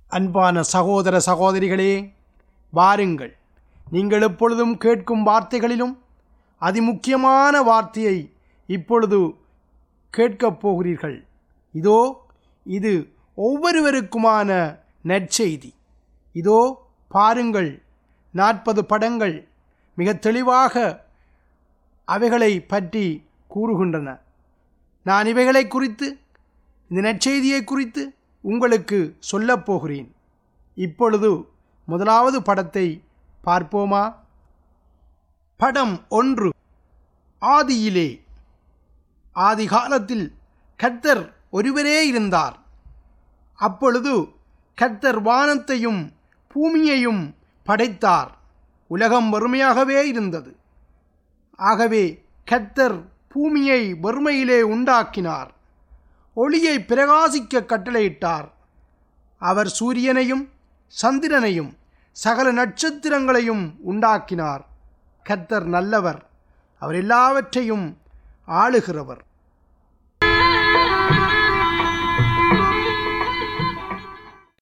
அன்பான சகோதர சகோதரிகளே, வாருங்கள், நீங்கள் எப்பொழுதும் கேட்கும் வார்த்தைகளிலும் அதிமுக்கியமான வார்த்தையை இப்பொழுது கேட்கப் போகிறீர்கள். இதோ இது ஒவ்வொருவருக்குமான நற்செய்தி. இதோ பாருங்கள், 40 படங்கள் மிக தெளிவாக அவைகளை பற்றி கூறுகின்றன. நான் இவைகளை குறித்து, இந்த நற்செய்தியை குறித்து உங்களுக்கு சொல்லப் போகிறேன். இப்பொழுது முதலாவது படத்தை பார்ப்போமா? படம் 1. ஆதியிலே. ஆதி காலத்தில் கர்த்தர் ஒருவரே இருந்தார். அப்பொழுது கர்த்தர் வானத்தையும் பூமியையும் படைத்தார். உலகம் வெறுமையாகவே இருந்தது. ஆகவே கர்த்தர் பூமியை வெறுமையிலே உண்டாக்கினார். ஒளியை பிரகாசிக்க கட்டளையிட்டார். அவர் சூரியனையும் சந்திரனையும் சகல நட்சத்திரங்களையும் உண்டாக்கினார். கர்த்தர் நல்லவர், அவர் எல்லாவற்றையும் ஆளுகிறவர்.